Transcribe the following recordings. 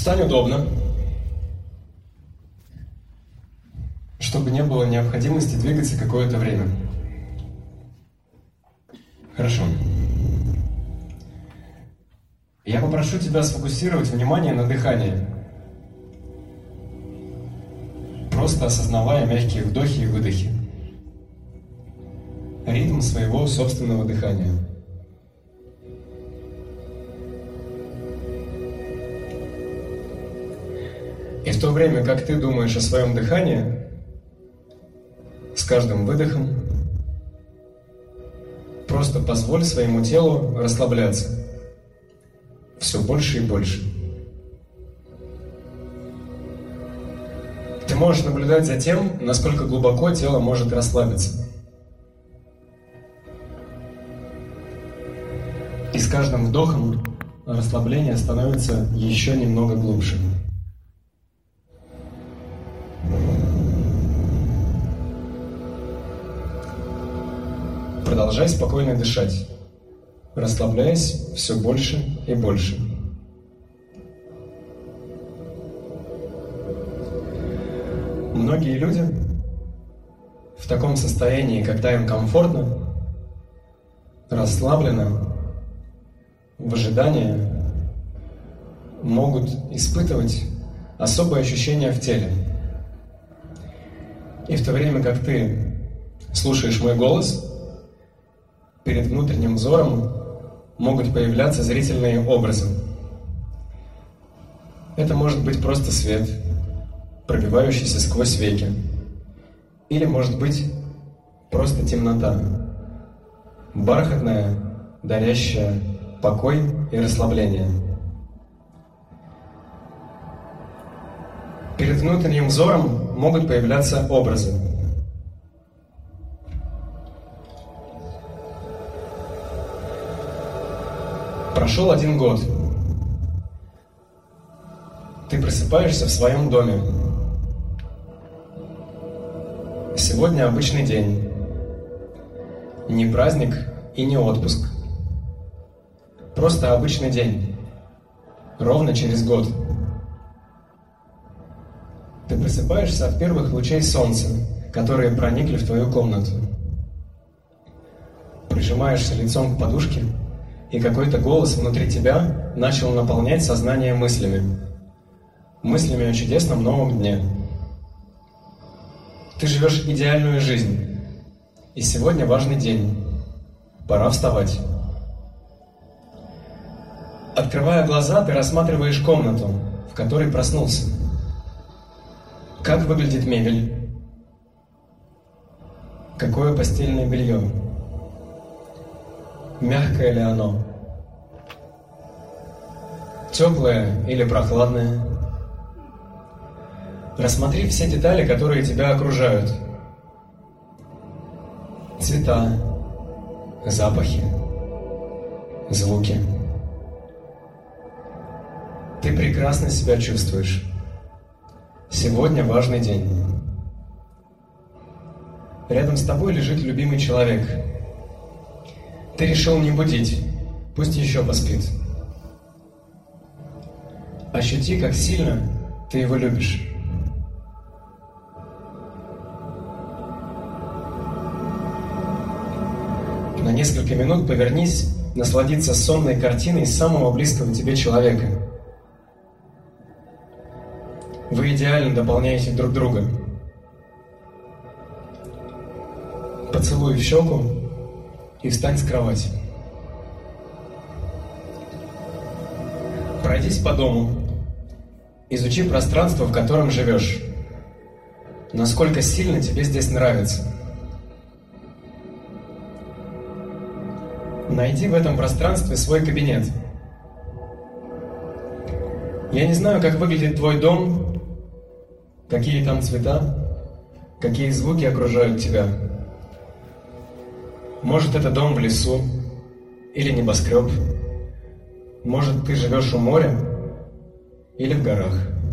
Встань удобно, чтобы не было необходимости двигаться какое-то время. Хорошо. Я попрошу тебя сфокусировать внимание на дыхании, просто осознавая мягкие вдохи и выдохи, ритм своего собственного дыхания. И в то время, как ты думаешь о своем дыхании, с каждым выдохом просто позволь своему телу расслабляться все больше и больше. Ты можешь наблюдать за тем, насколько глубоко тело может расслабиться. И с каждым вдохом расслабление становится еще немного глубже. Продолжай спокойно дышать, расслабляясь все больше и больше. Многие люди в таком состоянии, когда им комфортно, расслабленно, в ожидании, могут испытывать особые ощущения в теле. И в то время, как ты слушаешь мой голос, перед внутренним взором могут появляться зрительные образы. Это может быть просто свет, пробивающийся сквозь веки. Или может быть просто темнота, бархатная, дарящая покой и расслабление. Перед внутренним взором могут появляться образы. Прошел 1 год. Ты просыпаешься в своем доме. Сегодня обычный день. Не праздник и не отпуск. Просто обычный день. Ровно через год. Ты просыпаешься от первых лучей солнца, которые проникли в твою комнату. Прижимаешься лицом к подушке, и какой-то голос внутри тебя начал наполнять сознание мыслями. Мыслями о чудесном новом дне. Ты живешь идеальную жизнь. И сегодня важный день. Пора вставать. Открывая глаза, ты рассматриваешь комнату, в которой проснулся. Как выглядит мебель? Какое постельное белье? Мягкое ли оно? Теплое или прохладное? Рассмотри все детали, которые тебя окружают. Цвета, запахи, звуки. Ты прекрасно себя чувствуешь. Сегодня важный день. Рядом с тобой лежит любимый человек. Ты решил не будить, пусть еще поспит. Ощути, как сильно ты его любишь. На несколько минут повернись, насладиться сонной картиной самого близкого тебе человека. Вы идеально дополняете друг друга. Поцелуй в щеку и встань с кровати. Пройдись по дому. Изучи пространство, в котором живешь. Насколько сильно тебе здесь нравится. Найди в этом пространстве свой кабинет. Я не знаю, как выглядит твой дом, какие там цвета, какие звуки окружают тебя. Может, это дом в лесу или небоскреб. Может, ты живешь у моря или в горах.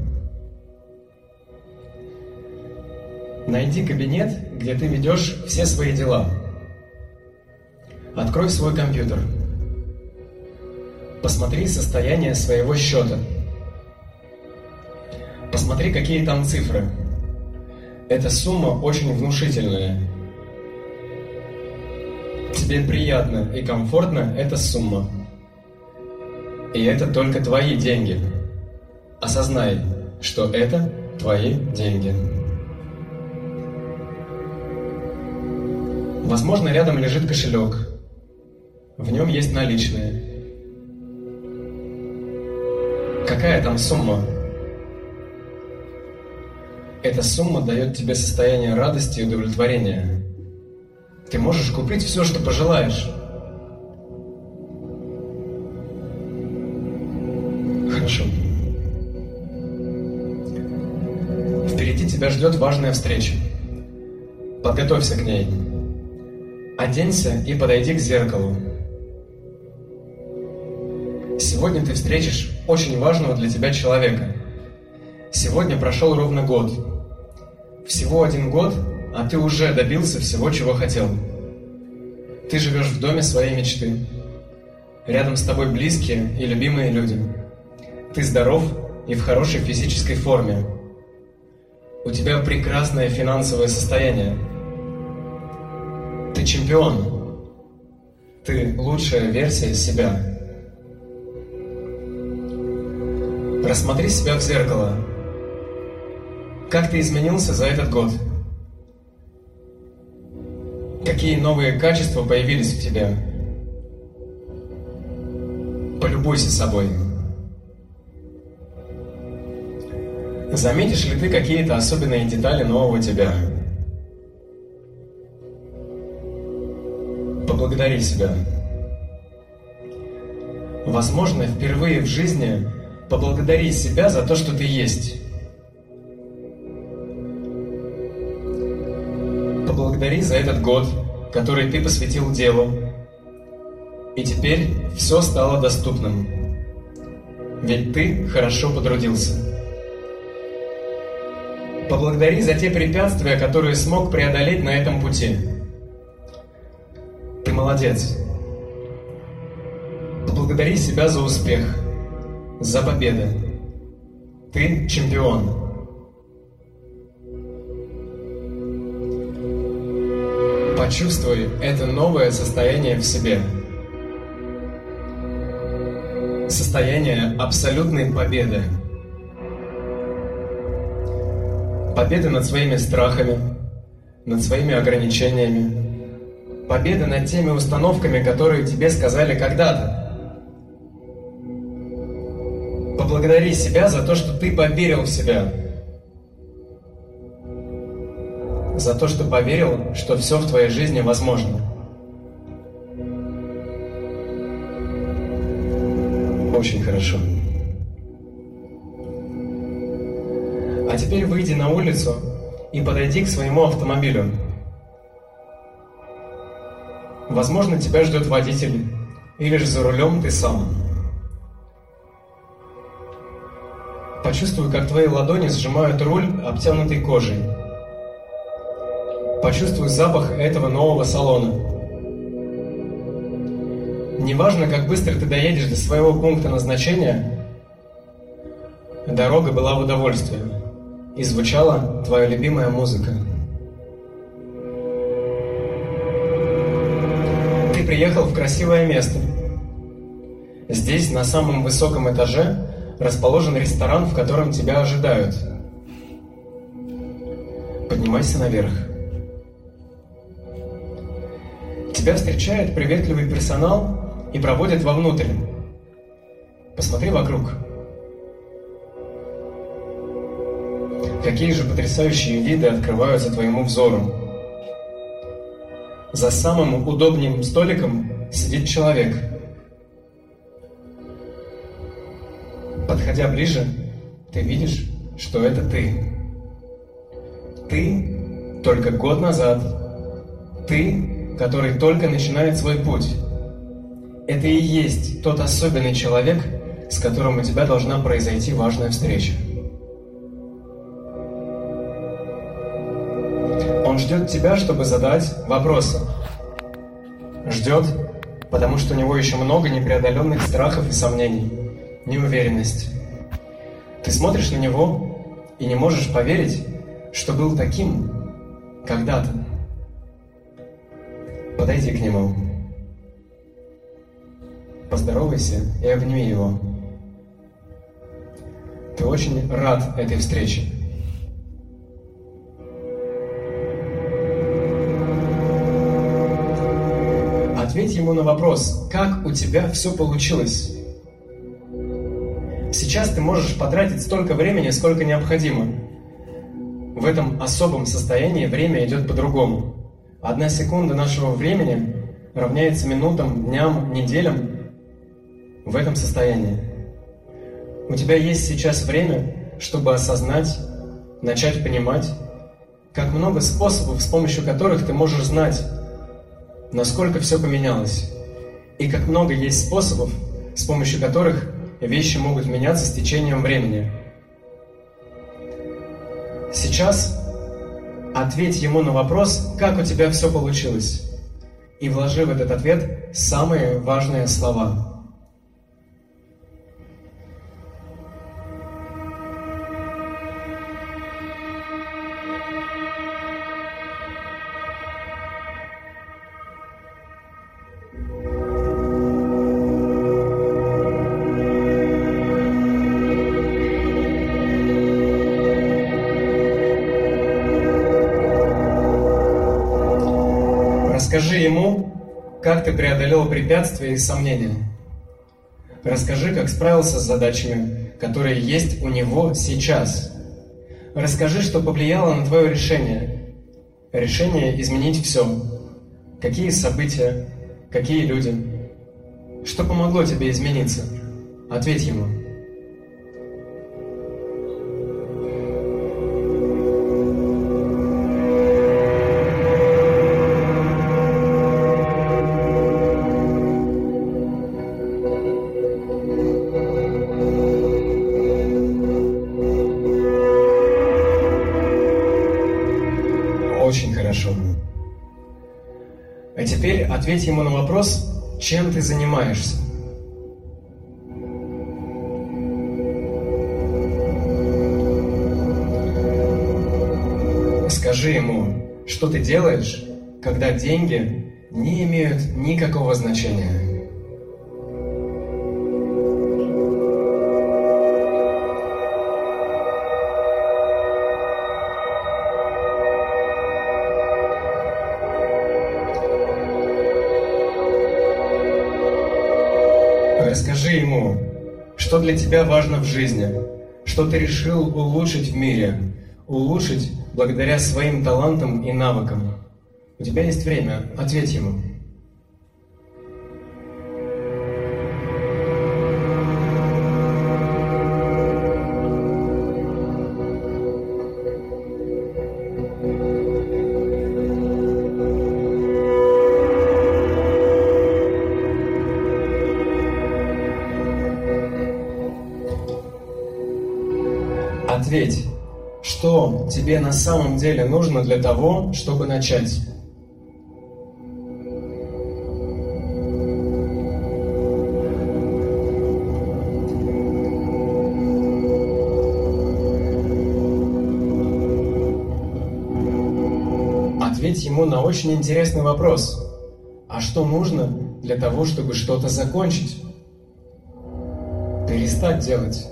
Найди кабинет, где ты ведешь все свои дела. Открой свой компьютер. Посмотри состояние своего счета. Посмотри, какие там цифры. Эта сумма очень внушительная. Тебе приятно и комфортно эта сумма. И это только твои деньги. Осознай, что это твои деньги. Возможно, рядом лежит кошелек. В нем есть наличные. Какая там сумма? Эта сумма дает тебе состояние радости и удовлетворения. Ты можешь купить все, что пожелаешь. Хорошо. Впереди тебя ждет важная встреча. Подготовься к ней. Оденься и подойди к зеркалу. Сегодня ты встретишь очень важного для тебя человека. Сегодня прошел ровно год. Всего 1 год, а ты уже добился всего, чего хотел. Ты живешь в доме своей мечты. Рядом с тобой близкие и любимые люди. Ты здоров и в хорошей физической форме. У тебя прекрасное финансовое состояние. Ты чемпион. Ты лучшая версия себя. Рассмотри себя в зеркало. Как ты изменился за этот год? Какие новые качества появились в тебе? Полюбуйся собой. Заметишь ли ты какие-то особенные детали нового тебя? Поблагодари себя. Возможно, впервые в жизни поблагодари себя за то, что ты есть. Поблагодари за этот год, который ты посвятил делу. И теперь все стало доступным. Ведь ты хорошо потрудился. Поблагодари за те препятствия, которые смог преодолеть на этом пути. Ты молодец. Поблагодари себя за успех, за победы. Ты чемпион. Почувствуй это новое состояние в себе. Состояние абсолютной победы. Победы над своими страхами, над своими ограничениями. Победы над теми установками, которые тебе сказали когда-то. Поблагодари себя за то, что ты поверил в себя. За то, что поверил, что все в твоей жизни возможно. Очень хорошо. А теперь выйди на улицу и подойди к своему автомобилю. Возможно, тебя ждет водитель, или же за рулем ты сам. Почувствуй, как твои ладони сжимают руль, обтянутый кожей. Почувствуй запах этого нового салона. Неважно, как быстро ты доедешь до своего пункта назначения, дорога была в удовольствие, и звучала твоя любимая музыка. Ты приехал в красивое место. Здесь, на самом высоком этаже, расположен ресторан, в котором тебя ожидают. Поднимайся наверх. Тебя встречает приветливый персонал и проводит вовнутрь. Посмотри вокруг. Какие же потрясающие виды открываются твоему взору. За самым удобным столиком сидит человек. Подходя ближе, ты видишь, что это ты. Ты только год назад. Ты, который только начинает свой путь. Это и есть тот особенный человек, с которым у тебя должна произойти важная встреча. Он ждет тебя, чтобы задать вопросы. Ждет, потому что у него еще много непреодоленных страхов и сомнений, неуверенности. Ты смотришь на него и не можешь поверить, что был таким когда-то. Подойди к нему, поздоровайся и обними его. Ты очень рад этой встрече. Ответь ему на вопрос, как у тебя все получилось. Сейчас ты можешь потратить столько времени, сколько необходимо. В этом особом состоянии время идет по-другому. 1 секунда нашего времени равняется минутам, дням, неделям в этом состоянии. У тебя есть сейчас время, чтобы осознать, начать понимать, как много способов, с помощью которых ты можешь знать, насколько все поменялось, и как много есть способов, с помощью которых вещи могут меняться с течением времени. Сейчас ответь ему на вопрос, как у тебя все получилось, и вложи в этот ответ самые важные слова. Расскажи ему, как ты преодолел препятствия и сомнения. Расскажи, как справился с задачами, которые есть у него сейчас. Расскажи, что повлияло на твое решение. Решение изменить все. Какие события, какие люди. Что помогло тебе измениться? Ответь ему. Очень хорошо. А теперь ответь ему на вопрос, чем ты занимаешься. Скажи ему, что ты делаешь, когда деньги не имеют никакого значения. Расскажи ему, что для тебя важно в жизни, что ты решил улучшить в мире, улучшить благодаря своим талантам и навыкам. У тебя есть время, ответь ему. Ответь, что тебе на самом деле нужно для того, чтобы начать. Ответь ему на очень интересный вопрос. А что нужно для того, чтобы что-то закончить? Перестать делать.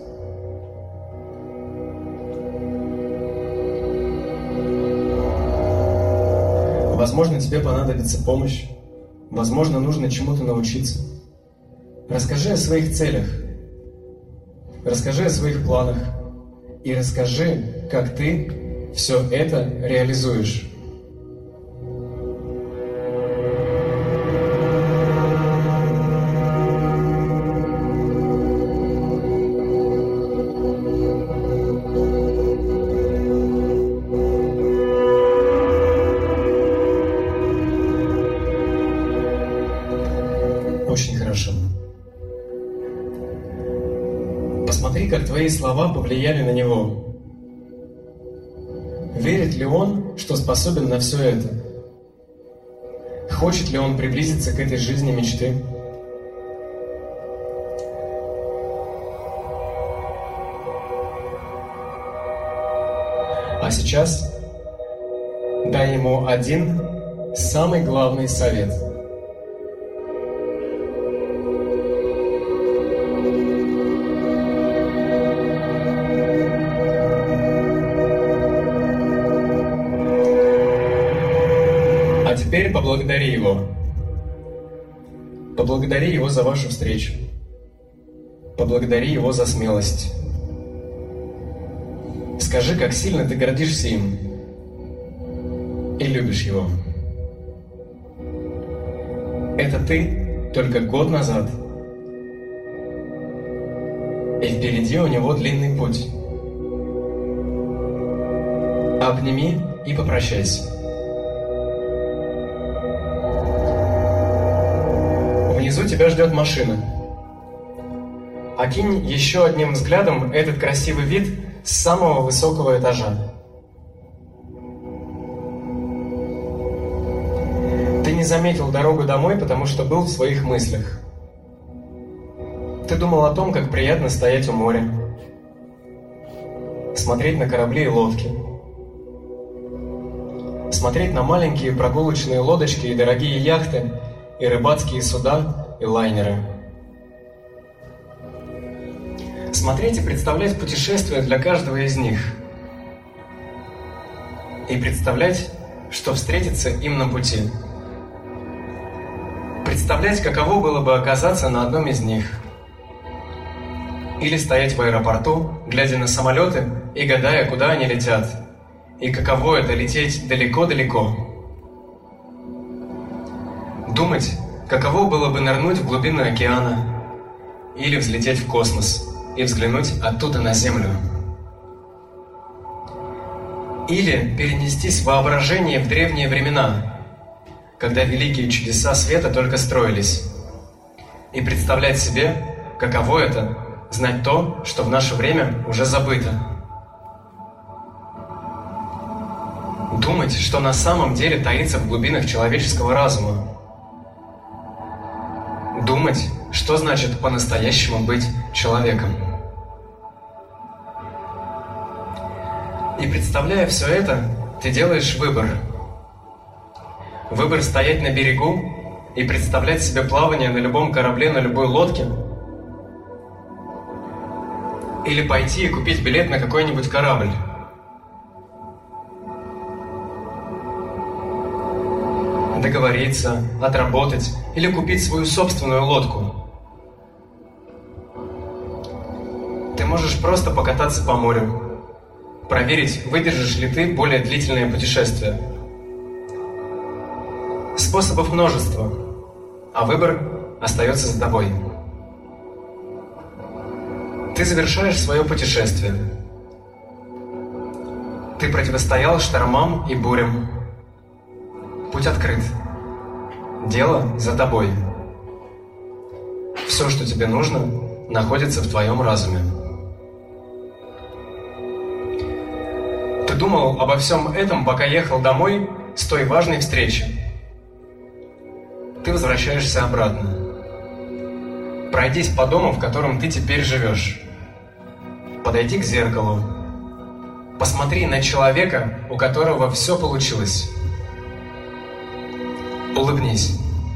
Возможно, тебе понадобится помощь. Возможно, нужно чему-то научиться. Расскажи о своих целях. Расскажи о своих планах. И расскажи, как ты все это реализуешь. Очень хорошо. Посмотри, как твои слова повлияли на него. Верит ли он, что способен на все это? Хочет ли он приблизиться к этой жизни мечты? А сейчас дай ему один самый главный совет. А теперь поблагодари его. Поблагодари его за вашу встречу. Поблагодари его за смелость. Скажи, как сильно ты гордишься им и любишь его. Это ты только год назад. И впереди у него длинный путь. Обними и попрощайся. Внизу тебя ждет машина. Окинь еще одним взглядом этот красивый вид с самого высокого этажа. Ты не заметил дорогу домой, потому что был в своих мыслях. Ты думал о том, как приятно стоять у моря, смотреть на корабли и лодки, смотреть на маленькие прогулочные лодочки и дорогие яхты, и рыбацкие суда, и лайнеры. Смотреть и представлять путешествия для каждого из них. И представлять, что встретится им на пути. Представлять, каково было бы оказаться на одном из них. Или стоять в аэропорту, глядя на самолеты и гадая, куда они летят. И каково это лететь далеко-далеко. Думать, каково было бы нырнуть в глубину океана. Или взлететь в космос и взглянуть оттуда на Землю. Или перенестись в воображение в древние времена, когда великие чудеса света только строились, и представлять себе, каково это знать то, что в наше время уже забыто. Думать, что на самом деле таится в глубинах человеческого разума. Думать, что значит по-настоящему быть человеком. И представляя все это, ты делаешь выбор. Выбор стоять на берегу и представлять себе плавание на любом корабле, на любой лодке. Или пойти и купить билет на какой-нибудь корабль. Договориться, отработать или купить свою собственную лодку. Ты можешь просто покататься по морю, проверить, выдержишь ли ты более длительное путешествие. Способов множество, а выбор остается за тобой. Ты завершаешь свое путешествие. Ты противостоял штормам и бурям. Путь открыт. Дело за тобой. Все, что тебе нужно, находится в твоем разуме. Ты думал обо всем этом, пока ехал домой с той важной встречи. Ты возвращаешься обратно. Пройдись по дому, в котором ты теперь живешь. Подойди к зеркалу. Посмотри на человека, у которого все получилось. Улыбнись.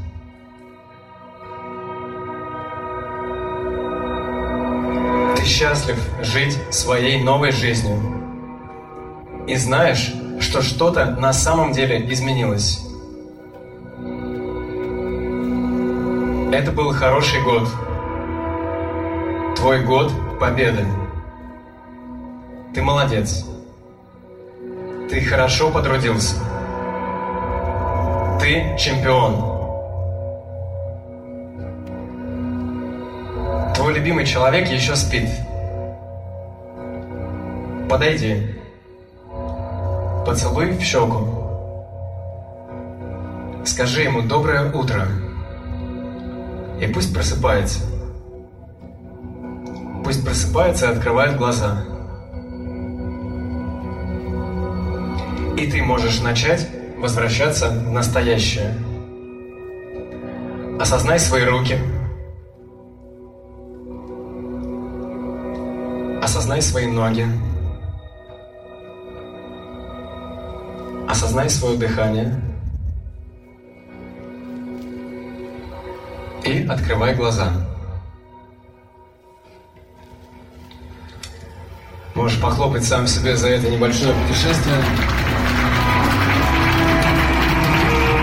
Ты счастлив жить своей новой жизнью. И знаешь, что что-то на самом деле изменилось. Это был хороший год. Твой год победы. Ты молодец. Ты хорошо потрудился. Ты чемпион. Твой любимый человек еще спит. Подойди. Поцелуй в щеку. Скажи ему «доброе утро». И пусть просыпается. Пусть просыпается и открывает глаза. И ты можешь начать возвращаться в настоящее. Осознай свои руки. Осознай свои ноги. Осознай свое дыхание и открывай глаза. Можешь похлопать сам себе за это небольшое путешествие.